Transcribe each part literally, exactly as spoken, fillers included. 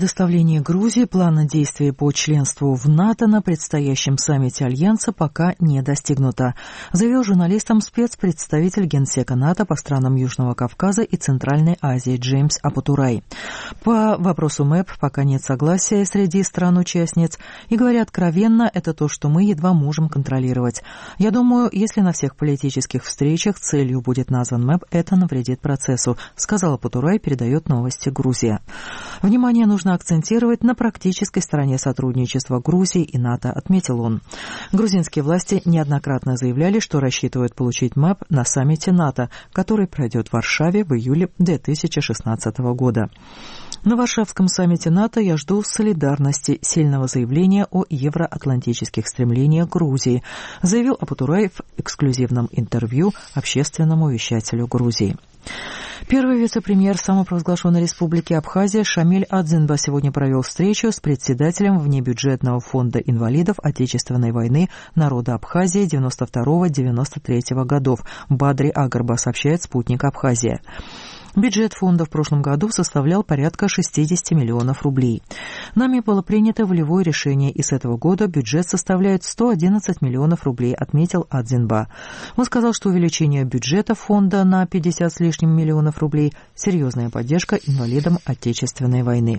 предоставлении Грузии плана действий по членству в НАТО на предстоящем саммите Альянса пока не достигнуто, заявил журналистам спецпредставитель Генсека НАТО по странам Южного Кавказа и Центральной Азии Джеймс Апатурай. По вопросу МЭП пока нет согласия среди стран-участниц, и, говоря откровенно, это то, что мы едва можем контролировать. Я думаю, если на всех политических встречах целью будет назван МЭП, это навредит процессу, сказал Апатурай, передает новости Грузия. Внимание нужно акцентировать на практической стороне сотрудничества Грузии и НАТО, отметил он. Грузинские власти неоднократно заявляли, что рассчитывают получить МЭП на саммите НАТО, который пройдет в Варшаве в июле две тысячи шестнадцатого года. На Варшавском саммите НАТО я жду солидарности, сильного заявления о евроатлантических стремлениях Грузии, заявил Апатурай в эксклюзивном интервью общественному вещателю Грузии. Первый вице-премьер самопровозглашенной республики Абхазия Шамиль Адзинба сегодня провел встречу с председателем внебюджетного фонда инвалидов Отечественной войны народа Абхазии девяносто второго — девяносто третьего годов Бадри Агарба, сообщает «Спутник Абхазия». Бюджет фонда в прошлом году составлял порядка шестьдесят миллионов рублей. Нами было принято волевое решение, и с этого года бюджет составляет сто одиннадцать миллионов рублей, отметил Адзинба. Он сказал, что увеличение бюджета фонда на пятьдесят с лишним миллионов рублей – серьезная поддержка инвалидам Отечественной войны.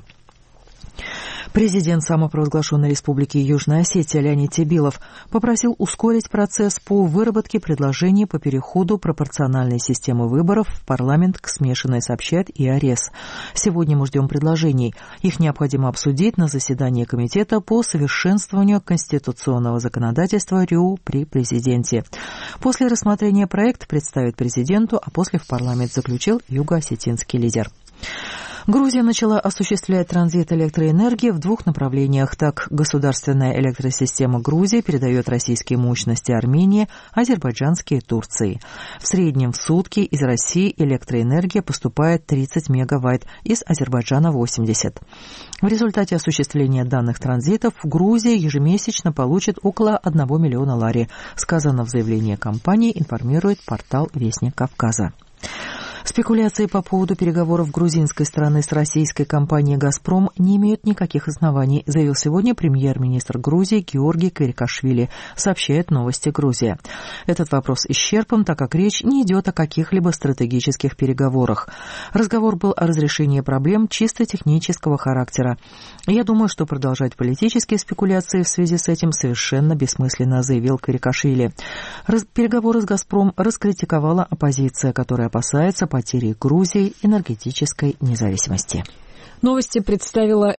Президент самопровозглашенной республики Южная Осетия Леонид Тебилов попросил ускорить процесс по выработке предложений по переходу пропорциональной системы выборов в парламент к смешанной, сообщает ИАРЕС. Сегодня мы ждем предложений. Их необходимо обсудить на заседании комитета по совершенствованию конституционного законодательства РИУ при президенте. После рассмотрения проект представит президенту, а после в парламент, заключил юго-осетинский лидер. Грузия начала осуществлять транзит электроэнергии в двух направлениях. Так, государственная электросистема Грузии передает российские мощности Армении, азербайджанские Турции. В среднем в сутки из России электроэнергия поступает тридцать мегаватт, из Азербайджана восемьдесят. В результате осуществления данных транзитов Грузия ежемесячно получит около одного миллиона лари, сказано в заявлении компании, информирует портал «Вестник Кавказа». Спекуляции по поводу переговоров грузинской стороны с российской компанией «Газпром» не имеют никаких оснований, заявил сегодня премьер-министр Грузии Георгий Кварикашвили, сообщает «Новости Грузия». Этот вопрос исчерпан, так как речь не идет о каких-либо стратегических переговорах. Разговор был о разрешении проблем чисто технического характера. Я думаю, что продолжать политические спекуляции в связи с этим совершенно бессмысленно, заявил Кварикашвили. Раз- переговоры с «Газпром» раскритиковала оппозиция, которая опасается потери Грузии энергетической независимости. Новости представила